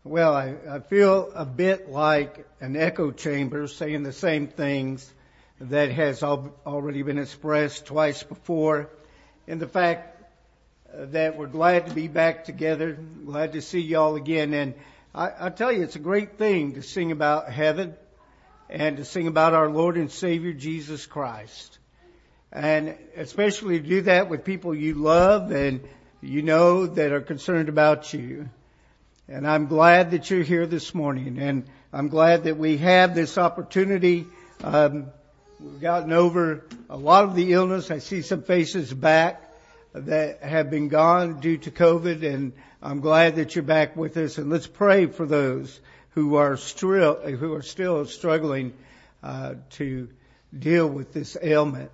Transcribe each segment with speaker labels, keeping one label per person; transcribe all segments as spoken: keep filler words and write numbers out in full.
Speaker 1: Well, I, I feel a bit like an echo chamber saying the same things that has al- already been expressed twice before. And the fact that we're glad to be back together, glad to see y'all again. And I, I tell you, it's a great thing to sing about heaven and to sing about our Lord and Savior Jesus Christ. And especially to do that with people you love and you know that are concerned about you. And I'm glad that you're here this morning, and I'm glad that we have this opportunity. Um, we've gotten over a lot of the illness. I see some faces back that have been gone due to COVID, and I'm glad that you're back with us. And let's pray for those who are still who are still struggling uh, to deal with this ailment.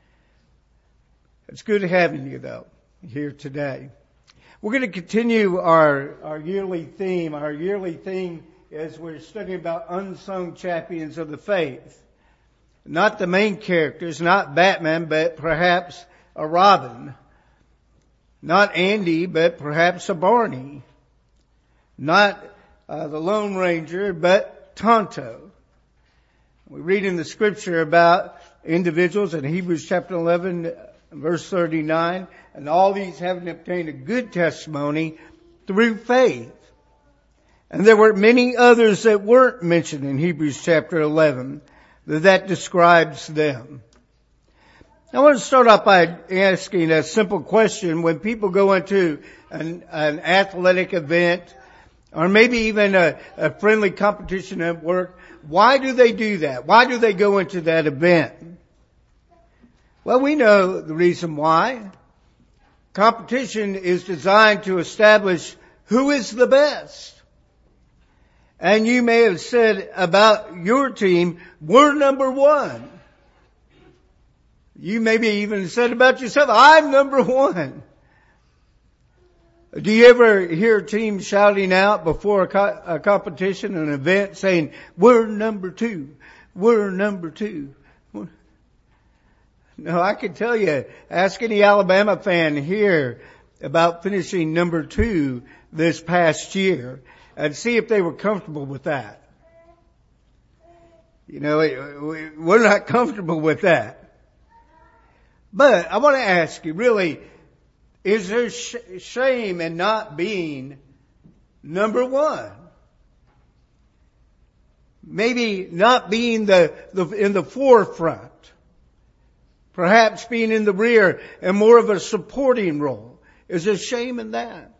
Speaker 1: It's good having you, though, here today. We're going to continue our, our yearly theme. Our yearly theme is we're studying about unsung champions of the faith. Not the main characters, not Batman, but perhaps a Robin. Not Andy, but perhaps a Barney. Not uh, the Lone Ranger, but Tonto. We read in the scripture about individuals in Hebrews chapter eleven, verse thirty-nine, and all these having obtained a good testimony through faith. And there were many others that weren't mentioned in Hebrews chapter eleven that, that describes them. I want to start off by asking a simple question. When people go into an, an athletic event or maybe even a, a friendly competition at work, why do they do that? Why do they go into that event? Well, we know the reason why. Competition is designed to establish who is the best. And you may have said about your team, we're number one. You maybe even said about yourself, I'm number one. Do you ever hear teams shouting out before a, co- a competition, an event, saying, we're number two, we're number two? No, I can tell you, ask any Alabama fan here about finishing number two this past year and see if they were comfortable with that. You know, we're not comfortable with that. But I want to ask you, really, is there sh- shame in not being number one? Maybe not being the, the in the forefront. Perhaps being in the rear and more of a supporting role. Is there shame in that?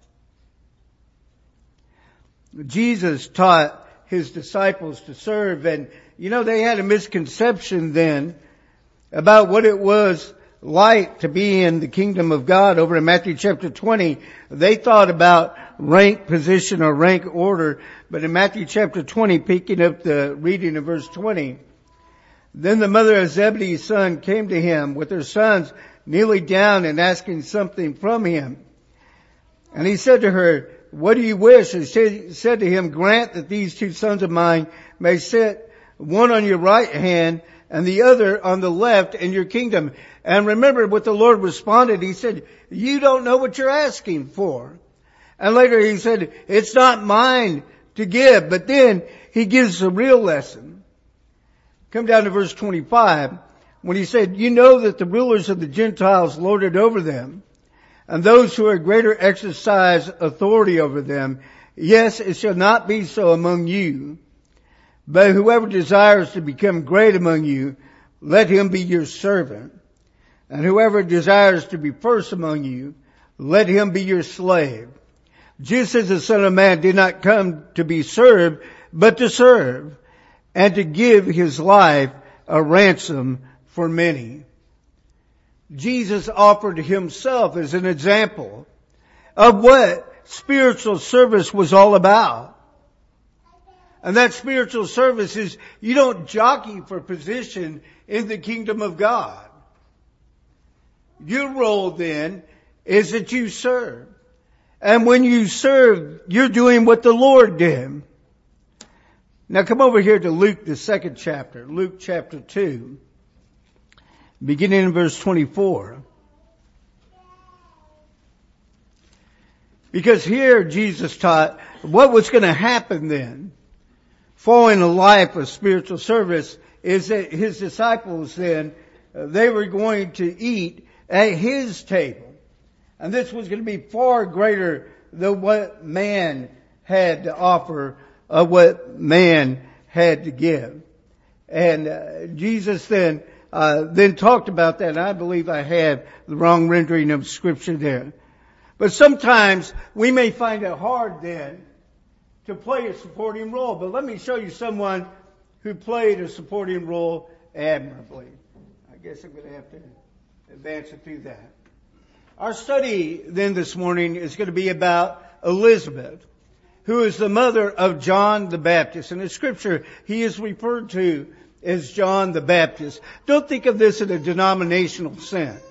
Speaker 1: Jesus taught his disciples to serve, and you know, they had a misconception then about what it was like to be in the kingdom of God. Over in Matthew chapter twenty, they thought about rank position or rank order, but in Matthew chapter twenty, picking up the reading of verse twenty, then the mother of Zebedee's son came to him with her sons, kneeling down and asking something from him. And he said to her, what do you wish? And she said to him, grant that these two sons of mine may sit one on your right hand and the other on the left in your kingdom. And remember what the Lord responded. He said, you don't know what you're asking for. And later he said, it's not mine to give. But then he gives a real lesson. Come down to verse twenty-five, when he said, you know that the rulers of the Gentiles lord it over them, and those who are greater exercise authority over them. Yes, it shall not be so among you. But whoever desires to become great among you, let him be your servant. And whoever desires to be first among you, let him be your slave. Just as the Son of Man did not come to be served, but to serve, and to give his life a ransom for many. Jesus offered himself as an example of what spiritual service was all about. And that spiritual service is, you don't jockey for position in the kingdom of God. Your role then is that you serve. And when you serve, you're doing what the Lord did. Now come over here to Luke, the second chapter, Luke chapter two, beginning in verse twenty-four. Because here Jesus taught what was going to happen then, following a life of spiritual service, is that his disciples then, uh, they were going to eat at his table. And this was going to be far greater than what man had to offer, or what man had to give. And uh, Jesus then, uh, then talked about that, and I believe I have the wrong rendering of scripture there. But sometimes we may find it hard then to play a supporting role. But let me show you someone who played a supporting role admirably. I guess I'm going to have to advance it through that. Our study then this morning is going to be about Elizabeth, who is the mother of John the Baptist. In the scripture, he is referred to as John the Baptist. Don't think of this in a denominational sense.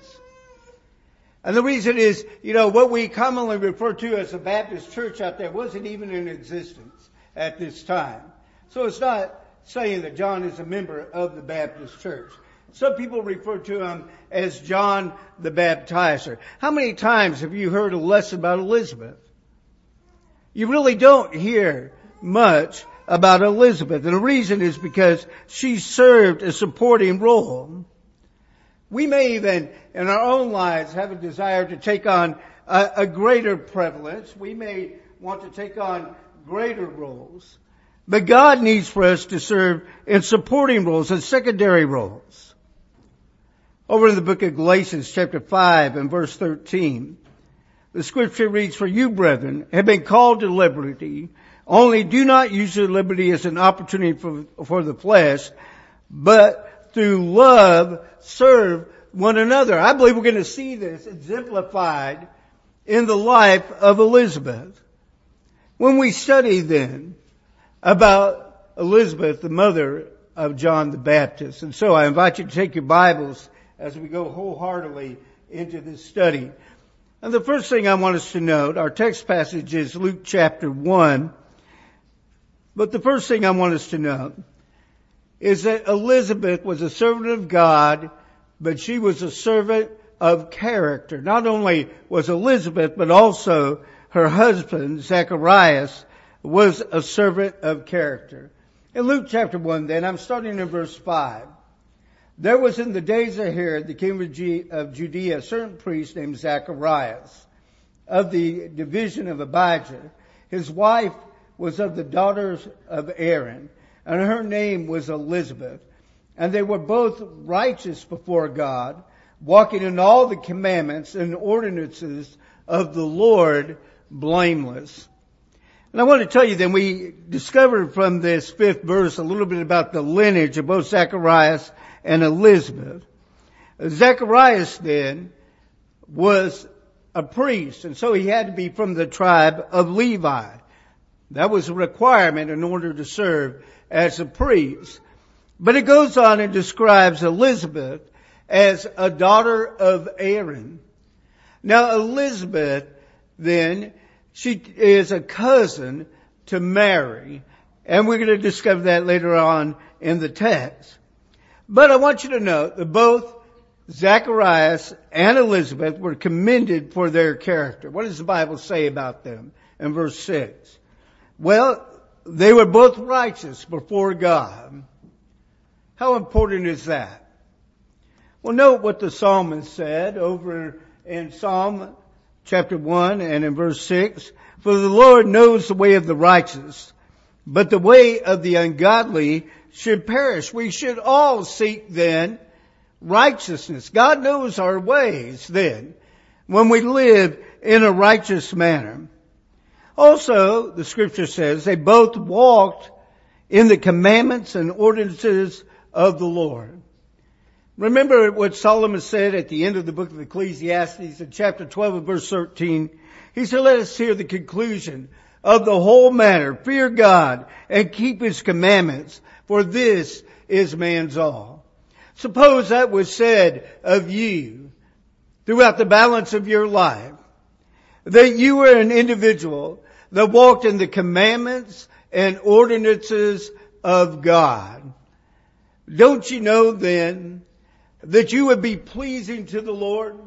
Speaker 1: And the reason is, you know, what we commonly refer to as a Baptist church out there wasn't even in existence at this time. So it's not saying that John is a member of the Baptist church. Some people refer to him as John the Baptizer. How many times have you heard a lesson about Elizabeth? You really don't hear much about Elizabeth. And the reason is because she served a supporting role. We may even, in our own lives, have a desire to take on a, a greater prevalence. We may want to take on greater roles. But God needs for us to serve in supporting roles and secondary roles. Over in the book of Galatians, chapter five and verse thirteen, the scripture reads, "For you, brethren, have been called to liberty. Only do not use your liberty as an opportunity for, for the flesh, but through love, serve one another." I believe we're going to see this exemplified in the life of Elizabeth. When we study then about Elizabeth, the mother of John the Baptist. And so I invite you to take your Bibles as we go wholeheartedly into this study. And the first thing I want us to note, our text passage is Luke chapter one. But the first thing I want us to note is that Elizabeth was a servant of God, but she was a servant of character. Not only was Elizabeth, but also her husband, Zacharias, was a servant of character. In Luke chapter one then, I'm starting in verse five. "There was in the days of Herod, the king of Judea, a certain priest named Zacharias, of the division of Abijah. His wife was of the daughters of Aaron, and her name was Elizabeth. And they were both righteous before God, walking in all the commandments and ordinances of the Lord blameless." And I want to tell you then, we discovered from this fifth verse a little bit about the lineage of both Zacharias and Elizabeth. Zacharias then was a priest, and so he had to be from the tribe of Levi. That was a requirement in order to serve as a priest. But it goes on and describes Elizabeth as a daughter of Aaron. Now Elizabeth then, she is a cousin to Mary. And we're going to discover that later on in the text. But I want you to note that both Zacharias and Elizabeth were commended for their character. What does the Bible say about them in verse six? Well, they were both righteous before God. How important is that? Well, note what the psalmist said over in Psalm chapter one and in verse six. "For the Lord knows the way of the righteous, but the way of the ungodly should perish." We should all seek then righteousness. God knows our ways then, when we live in a righteous manner. Also, the scripture says they both walked in the commandments and ordinances of the Lord. Remember what Solomon said at the end of the book of Ecclesiastes in chapter twelve and verse thirteen. He said, "Let us hear the conclusion of the whole matter. Fear God and keep His commandments, for this is man's all." Suppose that was said of you throughout the balance of your life, that you were an individual that walked in the commandments and ordinances of God. Don't you know then that you would be pleasing to the Lord?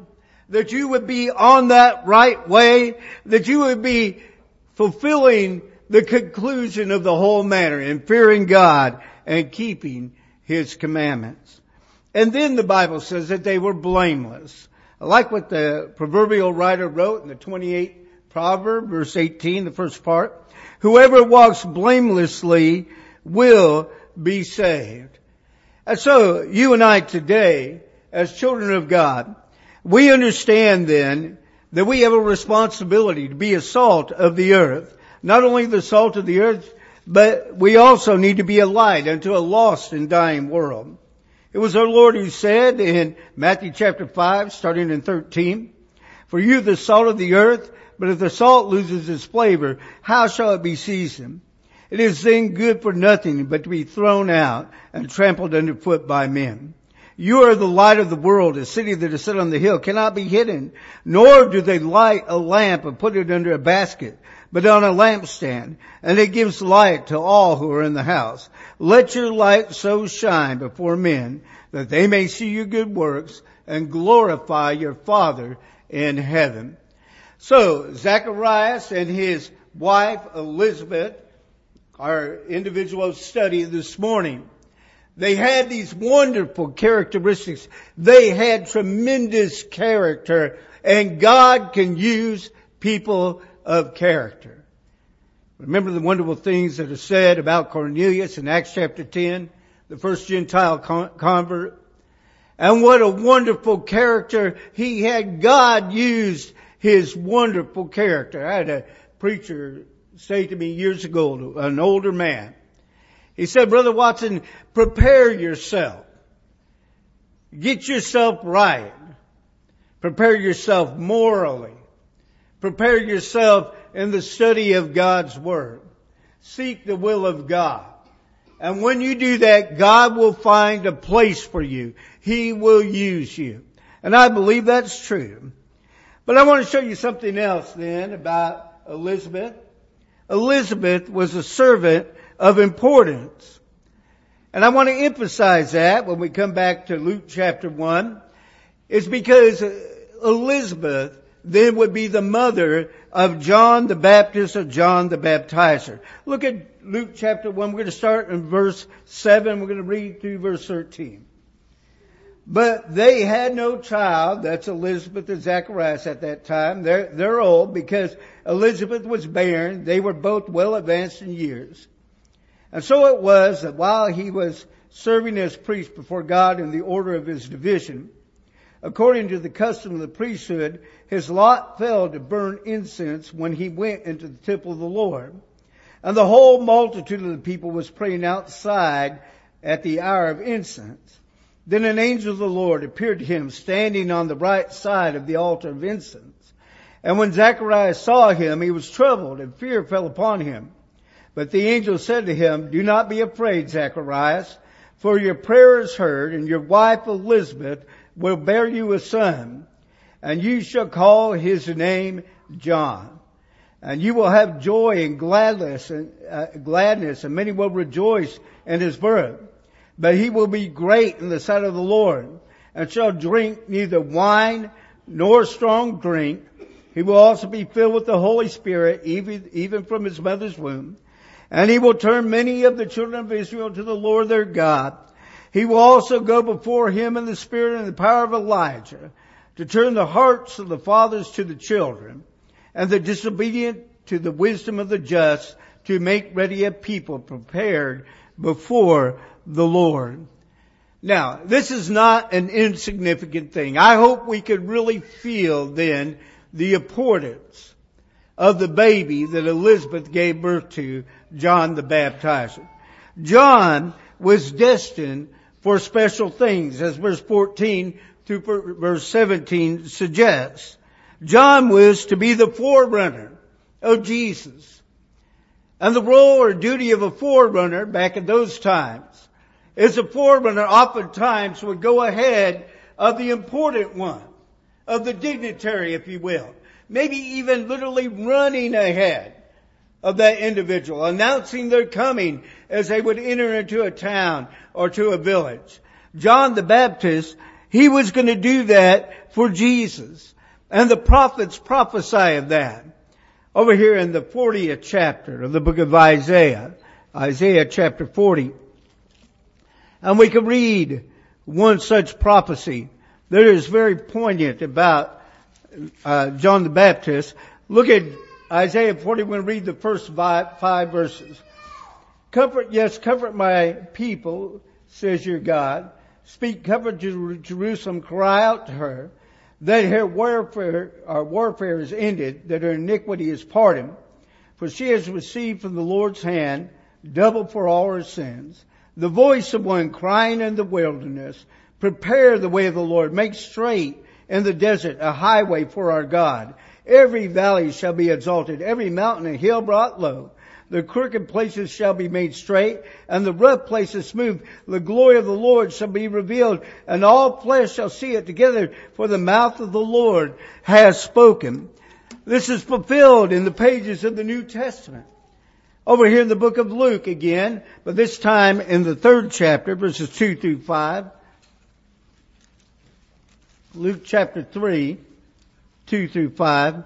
Speaker 1: that you would be on that right way, that you would be fulfilling the conclusion of the whole matter in fearing God and keeping His commandments. And then the Bible says that they were blameless. I like what the proverbial writer wrote in the twenty-eighth Proverb, verse eighteen, the first part. Whoever walks blamelessly will be saved. And so, you and I today, as children of God, we understand then that we have a responsibility to be a salt of the earth. Not only the salt of the earth, but we also need to be a light unto a lost and dying world. It was our Lord who said in Matthew chapter five, starting in thirteen, for you the salt of the earth, but if the salt loses its flavor, how shall it be seasoned? It is then good for nothing but to be thrown out and trampled underfoot by men. You are the light of the world. A city that is set on the hill cannot be hidden, nor do they light a lamp and put it under a basket, but on a lampstand, and it gives light to all who are in the house. Let your light so shine before men that they may see your good works and glorify your Father in heaven. So, Zacharias and his wife Elizabeth, our individual study this morning, they had these wonderful characteristics. They had tremendous character, and God can use people of character. Remember the wonderful things that are said about Cornelius in Acts chapter ten, the first Gentile con- convert. And what a wonderful character he had. God used his wonderful character. I had a preacher say to me years ago, an older man, he said, Brother Watson, prepare yourself. Get yourself right. Prepare yourself morally. Prepare yourself in the study of God's Word. Seek the will of God. And when you do that, God will find a place for you. He will use you. And I believe that's true. But I want to show you something else then about Elizabeth. Elizabeth was a servant of importance. And I want to emphasize that when we come back to Luke chapter one. It's because Elizabeth then would be the mother of John the Baptist, or John the Baptizer. Look at Luke chapter one. We're going to start in verse seven. We're going to read through verse thirteen. But they had no child. That's Elizabeth and Zacharias at that time. They're, they're old because Elizabeth was barren. They were both well advanced in years. And so it was that while he was serving as priest before God in the order of his division, according to the custom of the priesthood, his lot fell to burn incense when he went into the temple of the Lord. And the whole multitude of the people was praying outside at the hour of incense. Then an angel of the Lord appeared to him, standing on the right side of the altar of incense. And when Zacharias saw him, he was troubled, and fear fell upon him. But the angel said to him, Do not be afraid, Zacharias, for your prayer is heard, and your wife Elizabeth will bear you a son, and you shall call his name John. And you will have joy and gladness, and uh, gladness, and many will rejoice in his birth. But he will be great in the sight of the Lord, and shall drink neither wine nor strong drink. He will also be filled with the Holy Spirit, even, even from his mother's womb. And he will turn many of the children of Israel to the Lord their God. He will also go before him in the spirit and the power of Elijah, to turn the hearts of the fathers to the children, and the disobedient to the wisdom of the just, to make ready a people prepared before the Lord. Now, this is not an insignificant thing. I hope we could really feel then the importance of the baby that Elizabeth gave birth to, John the Baptizer. John was destined for special things, as verse fourteen through verse seventeen suggests. John was to be the forerunner of Jesus. And the role or duty of a forerunner back in those times is a forerunner oftentimes would go ahead of the important one, of the dignitary, if you will. Maybe even literally running ahead of that individual, announcing their coming as they would enter into a town or to a village. John the Baptist, He was going to do that for Jesus. And the prophets prophesy of that. Over here in the fortieth chapter of the book of Isaiah, Isaiah chapter forty. And we can read one such prophecy that is very poignant about uh, John the Baptist. Look at Isaiah forty. We're going to read the first five, five verses. Comfort, yes, comfort my people, says your God. Speak comfort to Jerusalem, cry out to her, that her warfare, our warfare is ended, that her iniquity is pardoned. For she has received from the Lord's hand double for all her sins. The voice of one crying in the wilderness, prepare the way of the Lord, make straight in the desert a highway for our God. Every valley shall be exalted, every mountain and hill brought low. The crooked places shall be made straight, and the rough places smooth. The glory of the Lord shall be revealed, and all flesh shall see it together, for the mouth of the Lord has spoken. This is fulfilled in the pages of the New Testament. Over here in the book of Luke again, but this time in the third chapter, verses two through five. Luke chapter three, two through five.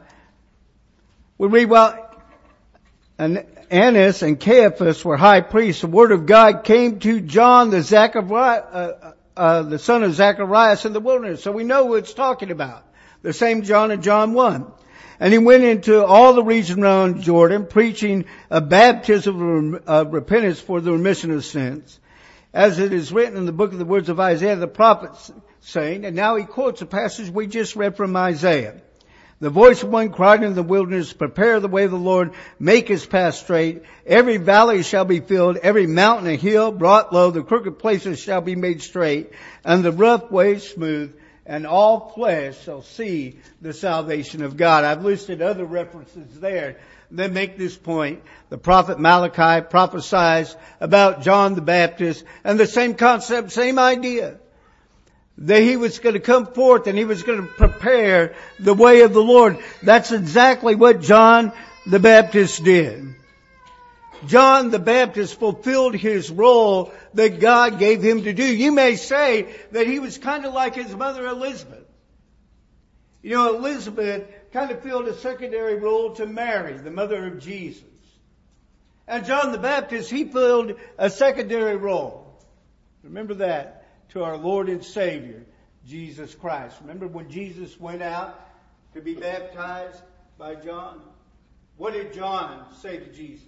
Speaker 1: We read, well, and Annas and Caiaphas were high priests. The word of God came to John, the Zachariah, uh, uh, the son of Zacharias in the wilderness. So we know what it's talking about. The same John in John one. And he went into all the region around Jordan, preaching a baptism of repentance for the remission of sins. As it is written in the book of the words of Isaiah, the prophet, saying, and now he quotes a passage we just read from Isaiah. The voice of one cried in the wilderness, prepare the way of the Lord, make his path straight. Every valley shall be filled, every mountain and hill brought low, the crooked places shall be made straight, and the rough ways smooth, and all flesh shall see the salvation of God. I've listed other references there that make this point. The prophet Malachi prophesies about John the Baptist, and the same concept, same idea. That he was going to come forth and he was going to prepare the way of the Lord. That's exactly what John the Baptist did. John the Baptist fulfilled his role that God gave him to do. You may say that he was kind of like his mother Elizabeth. You know, Elizabeth kind of filled a secondary role to Mary, the mother of Jesus. And John the Baptist, he filled a secondary role. Remember that. To our Lord and Savior, Jesus Christ. Remember when Jesus went out to be baptized by John? What did John say to Jesus?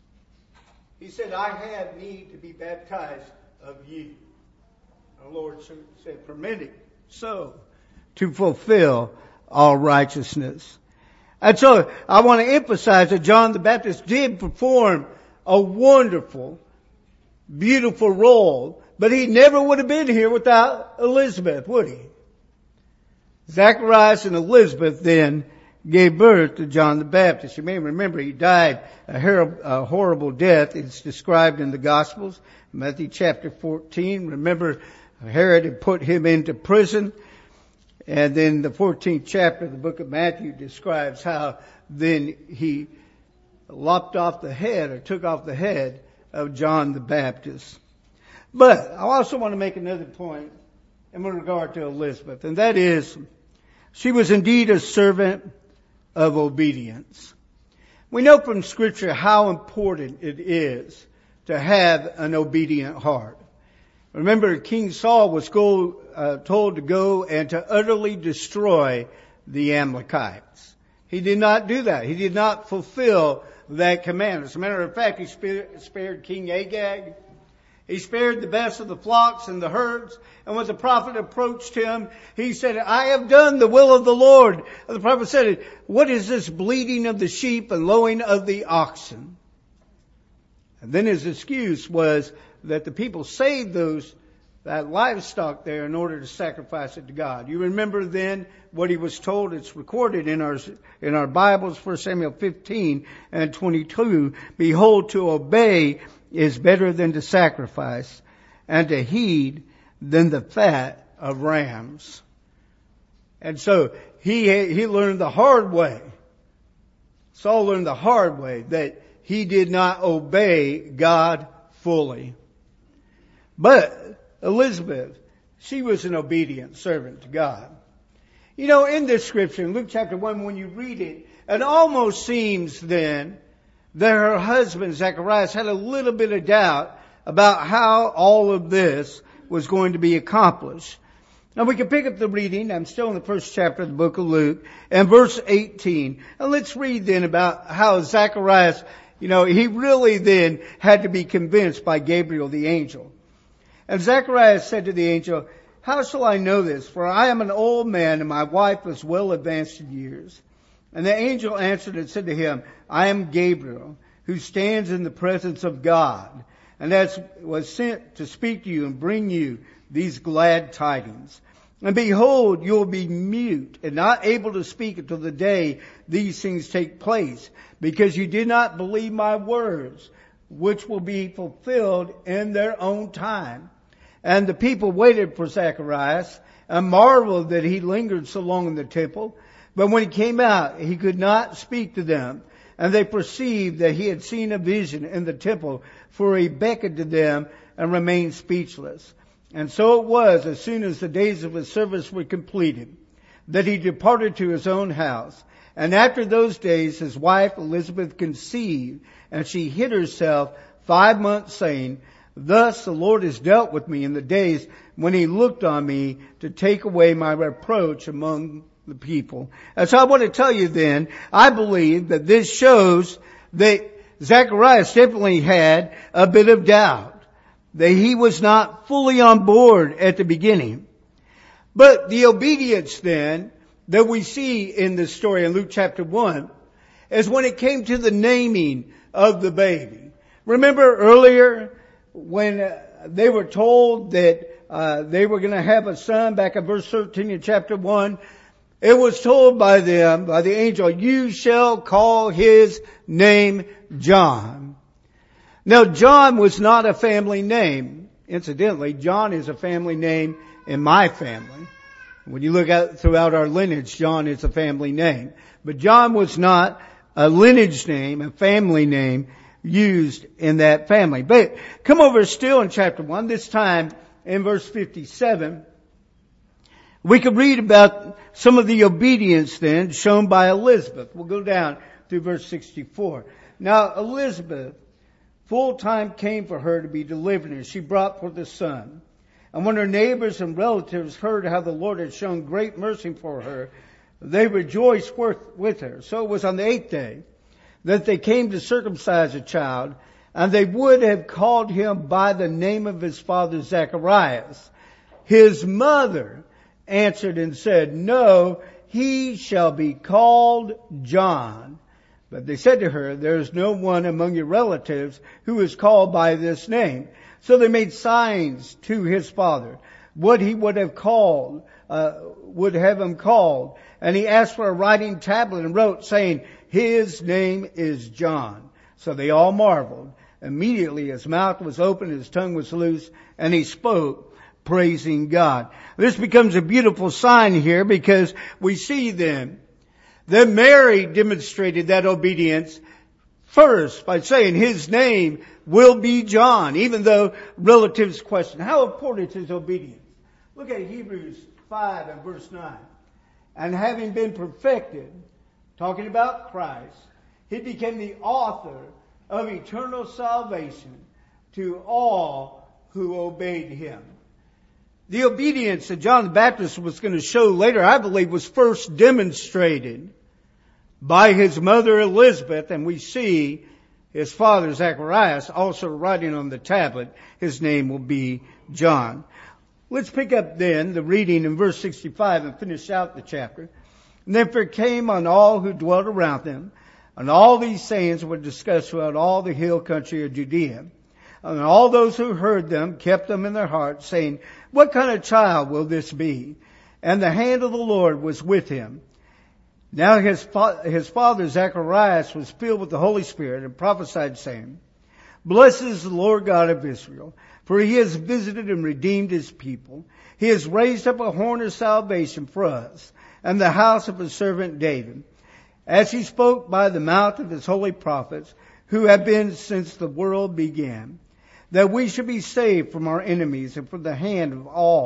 Speaker 1: He said, I have need to be baptized of you. Our Lord said, permit it so to fulfill all righteousness. And so I want to emphasize that John the Baptist did perform a wonderful, beautiful role. But he never would have been here without Elizabeth, would he? Zacharias and Elizabeth then gave birth to John the Baptist. You may remember he died a, her- a horrible death. It's described in the Gospels, Matthew chapter fourteen. Remember, Herod had put him into prison. And then the fourteenth chapter of the book of Matthew describes how then he lopped off the head or took off the head of John the Baptist. But I also want to make another point in regard to Elizabeth, and that is, she was indeed a servant of obedience. We know from Scripture how important it is to have an obedient heart. Remember, King Saul was go, uh, told to go and to utterly destroy the Amalekites. He did not do that. He did not fulfill that command. As a matter of fact, he spared, spared King Agag. He spared the best of the flocks and the herds. And when the prophet approached him, he said, I have done the will of the Lord. And the prophet said, what is this bleating of the sheep and lowing of the oxen? And then his excuse was that the people saved those, that livestock there in order to sacrifice it to God. You remember then what he was told? It's recorded in our, in our Bibles, First Samuel fifteen and twenty-two. Behold, to obey is better than to sacrifice, and to heed than the fat of rams. And so he he learned the hard way. Saul learned the hard way that he did not obey God fully. But Elizabeth, she was an obedient servant to God. You know, in this scripture, in Luke chapter one, when you read it, it almost seems then that her husband, Zacharias, had a little bit of doubt about how all of this was going to be accomplished. Now we can pick up the reading. I'm still in the first chapter of the book of Luke and verse eighteen. And let's read then about how Zacharias, you know, he really then had to be convinced by Gabriel the angel. And Zacharias said to the angel, "How shall I know this? For I am an old man and my wife is well advanced in years." And the angel answered and said to him, "I am Gabriel, who stands in the presence of God, and that was sent to speak to you and bring you these glad tidings. And behold, you will be mute and not able to speak until the day these things take place, because you did not believe my words, which will be fulfilled in their own time." And the people waited for Zacharias and marveled that he lingered so long in the temple. But when he came out, he could not speak to them. And they perceived that he had seen a vision in the temple, for he beckoned to them and remained speechless. And so it was, as soon as the days of his service were completed, that he departed to his own house. And after those days, his wife Elizabeth conceived, and she hid herself five months, saying, "Thus the Lord has dealt with me in the days when he looked on me to take away my reproach among the people." And so I want to tell you then, I believe that this shows that Zacharias definitely had a bit of doubt, that he was not fully on board at the beginning. But the obedience then that we see in this story in Luke chapter one is when it came to the naming of the baby. Remember earlier when uh, they were told that uh, they were going to have a son, back in verse thirteen in chapter one, it was told by them, by the angel, "You shall call his name John." Now, John was not a family name. Incidentally, John is a family name in my family. When you look at throughout our lineage, John is a family name. But John was not a lineage name, a family name used in that family. But come over still in chapter one, this time in verse fifty-seven. We could read about some of the obedience then shown by Elizabeth. We'll go down through verse sixty-four. Now Elizabeth, full time came for her to be delivered, and she brought forth a son. And when her neighbors and relatives heard how the Lord had shown great mercy for her, they rejoiced with her. So it was on the eighth day that they came to circumcise a child, and they would have called him by the name of his father Zacharias. His mother answered and said, "No, he shall be called John." But they said to her, "There is no one among your relatives who is called by this name." So they made signs to his father, what he would have called, uh, would have him called. And he asked for a writing tablet and wrote, saying, "His name is John." So they all marveled. Immediately his mouth was open, his tongue was loose, and he spoke, praising God. This becomes a beautiful sign here, because we see then that Mary demonstrated that obedience first by saying his name will be John, even though relatives question, how important is obedience? Look at Hebrews five and verse nine. "And having been perfected," talking about Christ, "he became the author of eternal salvation to all who obeyed him." The obedience that John the Baptist was going to show later, I believe, was first demonstrated by his mother Elizabeth, and we see his father Zacharias also writing on the tablet, his name will be John. Let's pick up then the reading in verse sixty-five and finish out the chapter. "And then there came on all who dwelt around them, and all these sayings were discussed throughout all the hill country of Judea. And all those who heard them kept them in their hearts, saying, 'What kind of child will this be?' And the hand of the Lord was with him. Now his, fa- his father Zacharias was filled with the Holy Spirit and prophesied, saying, 'Blessed is the Lord God of Israel, for he has visited and redeemed his people. He has raised up a horn of salvation for us and the house of his servant David, as he spoke by the mouth of his holy prophets, who have been since the world began, that we should be saved from our enemies and from the hand of all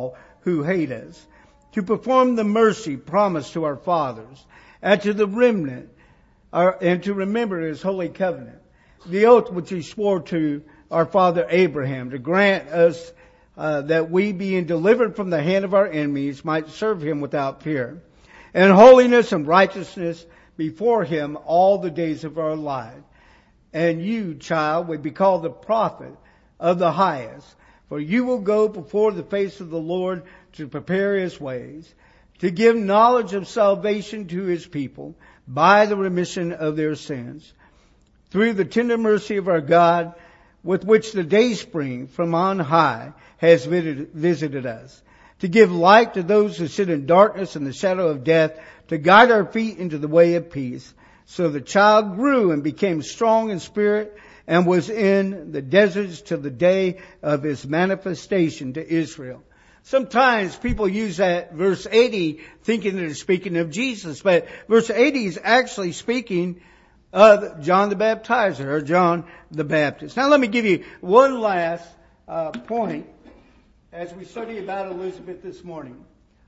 Speaker 1: who hate us, to perform the mercy promised to our fathers, and to the remnant, our, and to remember His holy covenant, the oath which He swore to our father Abraham, to grant us uh, that we, being delivered from the hand of our enemies, might serve Him without fear, and holiness and righteousness before Him all the days of our life. And you, child, would be called the prophet of the highest, for you will go before the face of the Lord to prepare His ways, to give knowledge of salvation to His people by the remission of their sins, through the tender mercy of our God, with which the dayspring from on high has visited us, to give light to those who sit in darkness and the shadow of death, to guide our feet into the way of peace. So the child grew and became strong in spirit, and was in the deserts till the day of His manifestation to Israel. Sometimes people use that verse eighty thinking that it's speaking of Jesus, but verse eighty is actually speaking of John the Baptizer, or John the Baptist. Now let me give you one last uh, point as we study about Elizabeth this morning.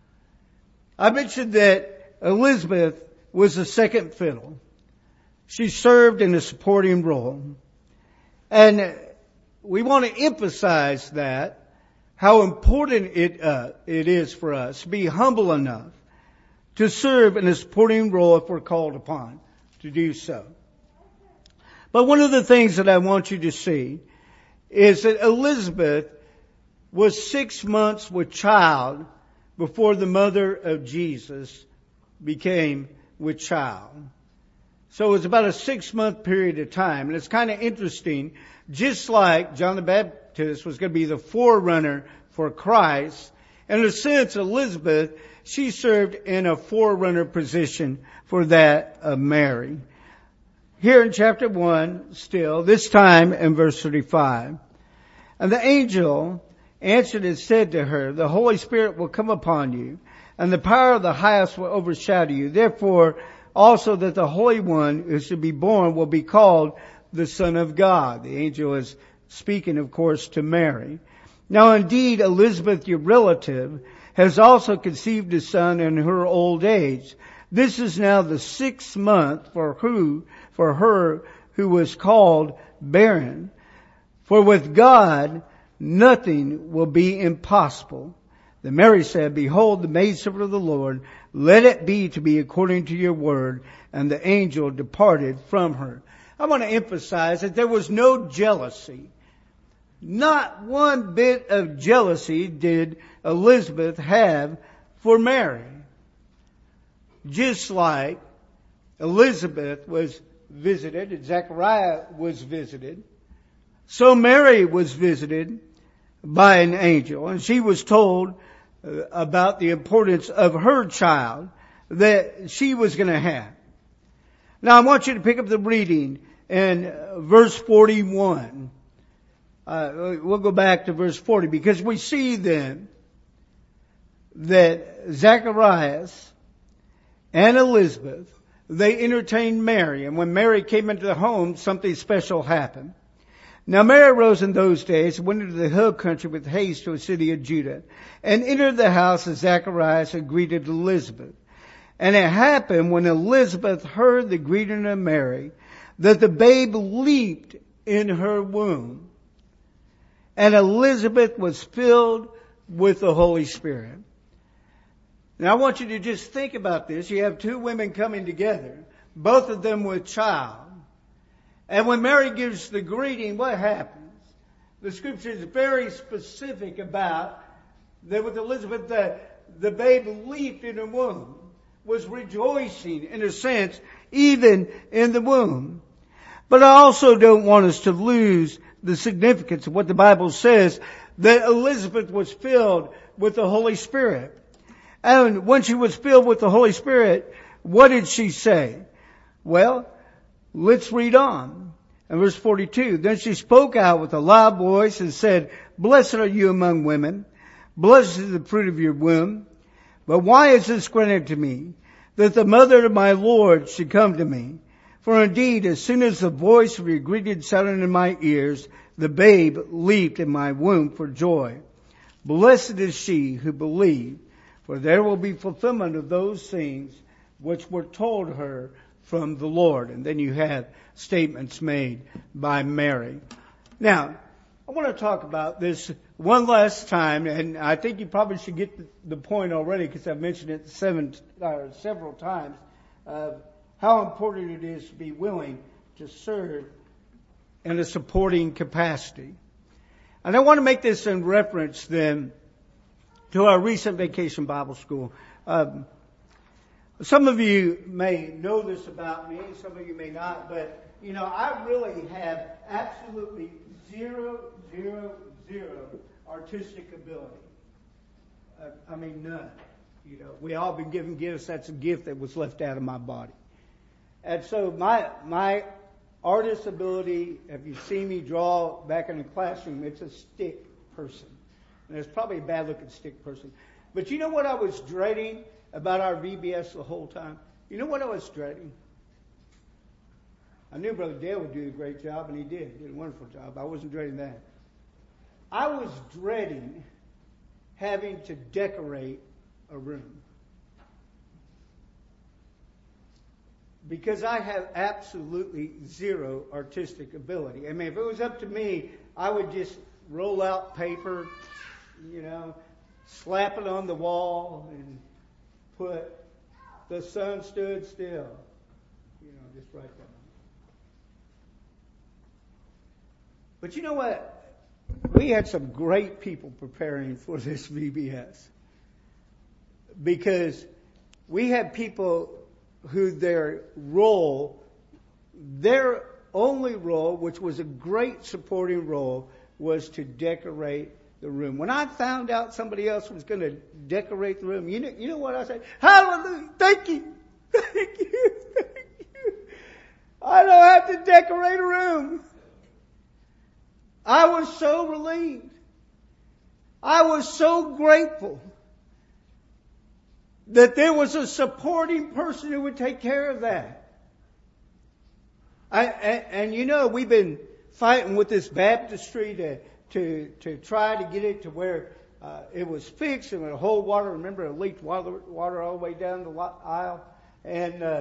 Speaker 1: I mentioned that Elizabeth was the second fiddle. She served in a supporting role. And we want to emphasize that, how important it, uh, it is for us to be humble enough to serve in a supporting role if we're called upon to do so. But one of the things that I want you to see is that Elizabeth was six months with child before the mother of Jesus became with child. So it was about a six month period of time. And it's kind of interesting, just like John the Baptist was going to be the forerunner for Christ, in a sense Elizabeth, she served in a forerunner position for that of Mary. Here in chapter one, still, this time in verse thirty-five. And the angel answered and said to her, the Holy Spirit will come upon you, and the power of the highest will overshadow you. Therefore, also that the Holy One who should be born will be called the Son of God. The angel is speaking, of course, to Mary. Now indeed, Elizabeth, your relative, has also conceived a son in her old age. This is now the sixth month for who, for her who was called barren. For with God, nothing will be impossible. Then Mary said, behold, the maidservant of the Lord, let it be to be according to your word. And the angel departed from her. I want to emphasize that there was no jealousy. Not one bit of jealousy did Elizabeth have for Mary. Just like Elizabeth was visited and Zechariah was visited, so Mary was visited by an angel, and she was told about the importance of her child that she was going to have. Now I want you to pick up the reading in verse forty-one. Uh, we'll go back to verse forty, because we see then that Zacharias and Elizabeth, they entertained Mary, and when Mary came into the home, something special happened. Now Mary rose in those days and went into the hill country with haste to a city of Judah, and entered the house of Zacharias and greeted Elizabeth. And it happened when Elizabeth heard the greeting of Mary, that the babe leaped in her womb. And Elizabeth was filled with the Holy Spirit. Now I want you to just think about this. You have two women coming together, both of them with child. And when Mary gives the greeting, what happens? The scripture is very specific about that with Elizabeth, the, the babe leaped in her womb, was rejoicing in a sense, even in the womb. But I also don't want us to lose the significance of what the Bible says, that Elizabeth was filled with the Holy Spirit. And when she was filled with the Holy Spirit, what did she say? Well, let's read on. In verse forty-two, then she spoke out with a loud voice and said, blessed are you among women. Blessed is the fruit of your womb. But why is this granted to me, that the mother of my Lord should come to me? For indeed, as soon as the voice of your greeting sounded in my ears, the babe leaped in my womb for joy. Blessed is she who believed, for there will be fulfillment of those things which were told her from the Lord. And then you have statements made by Mary. Now, I want to talk about this one last time, and I think you probably should get the point already because I've mentioned it seven, uh, several times, uh, how important it is to be willing to serve in a supporting capacity. And I want to make this in reference then to our recent Vacation Bible School. Um, some of you may know this about me, some of you may not, but you know, I really have absolutely zero, zero, zero artistic ability. Uh, I mean, none. You know, we all been given gifts. That's a gift that was left out of my body. And so my my artist ability, if you see me draw back in the classroom, it's a stick person. And it's probably a bad-looking stick person. But you know what I was dreading about our V B S the whole time? You know what I was dreading? I knew Brother Dale would do a great job, and he did. He did a wonderful job. I wasn't dreading that. I was dreading having to decorate a room. Because I have absolutely zero artistic ability. I mean, if it was up to me, I would just roll out paper, you know, slap it on the wall and put "the sun stood still," you know, just right there. But you know what? We had some great people preparing for this V B S. Because we had people who their role, their only role, which was a great supporting role, was to decorate the room. When I found out somebody else was going to decorate the room, you know, you know what I said? Hallelujah! Thank you! Thank you! Thank you! I don't have to decorate a room. I was so relieved. I was so grateful that there was a supporting person who would take care of that. I, and, and you know, we've been fighting with this baptistry to to to try to get it to where uh, it was fixed and would hold water. Remember, it leaked water, water all the way down the aisle. And uh,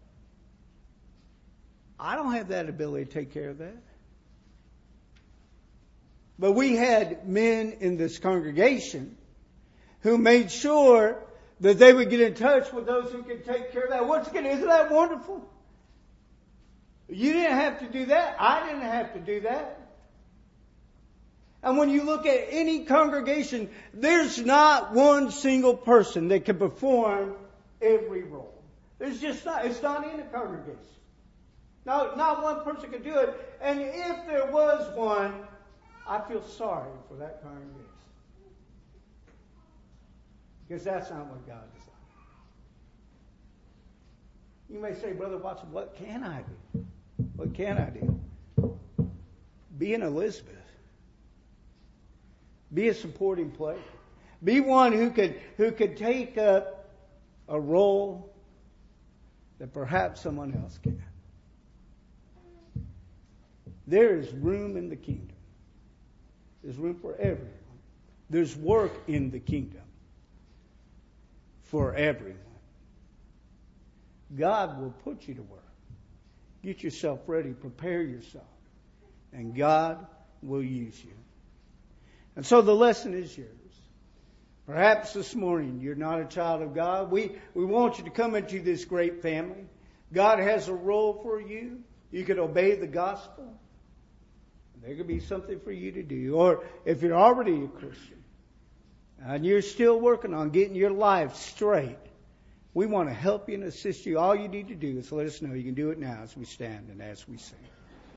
Speaker 1: I don't have that ability to take care of that. But we had men in this congregation who made sure that they would get in touch with those who could take care of that. Once again, isn't that wonderful? You didn't have to do that. I didn't have to do that. And when you look at any congregation, there's not one single person that can perform every role. There's just not. It's not in a congregation. No, not one person can do it. And if there was one, I feel sorry for that congregation. Because that's not what God designed. You may say, Brother Watson, what can I do? What can I do? Be an Elizabeth. Be a supporting player. Be one who could who could take up a role that perhaps someone else can. There is room in the kingdom. There's room for everyone. There's work in the kingdom for everyone. God will put you to work. Get yourself ready. Prepare yourself. And God will use you. And so the lesson is yours. Perhaps this morning you're not a child of God. We, we want you to come into this great family. God has a role for you. You can obey the gospel. There could be something for you to do. Or if you're already a Christian and you're still working on getting your life straight, we want to help you and assist you. All you need to do is let us know. You can do it now as we stand and as we sing.